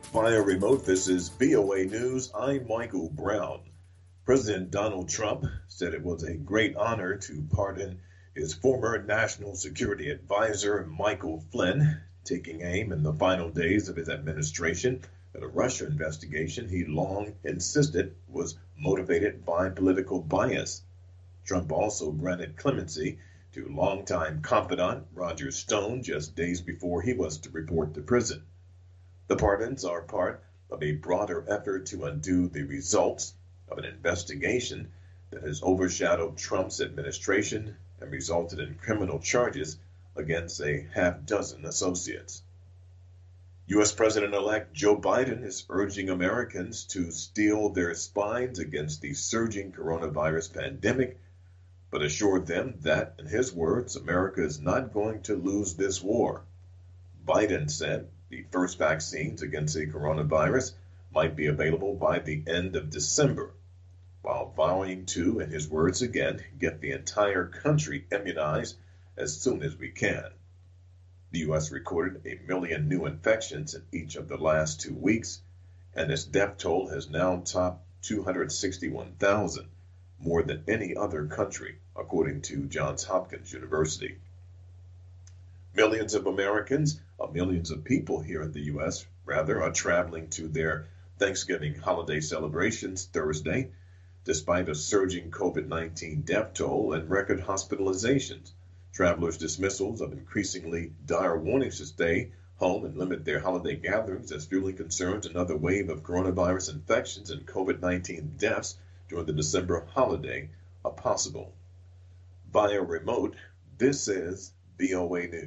Via remote, this is BOA News. I'm Michael Brown. President Donald Trump said it was a great honor to pardon his former National Security Advisor, Michael Flynn, taking aim in the final days of his administration at a Russia investigation he long insisted was motivated by political bias. Trump also granted clemency to longtime confidant Roger Stone just days before he was to report to prison. The pardons are part of a broader effort to undo the results of an investigation that has overshadowed Trump's administration and resulted in criminal charges against a half dozen associates. U.S. President-elect Joe Biden is urging Americans to steel their spines against the surging coronavirus pandemic, but assured them that, in his words, America is not going to lose this war. Biden said the first vaccines against the coronavirus might be available by the end of December, while vowing to, in his words again, get the entire country immunized as soon as we can. The U.S. recorded 1 million new infections in each of the last 2 weeks, and its death toll has now topped 261,000, more than any other country, according to Johns Hopkins University. Millions of Americans, millions of people here in the U.S., rather, are traveling to their Thanksgiving holiday celebrations Thursday, despite a surging COVID-19 death toll and record hospitalizations. Travelers' dismissals of increasingly dire warnings to stay home and limit their holiday gatherings as fueling concerns another wave of coronavirus infections and COVID-19 deaths during the December holiday are possible. Via remote, this is BOA News.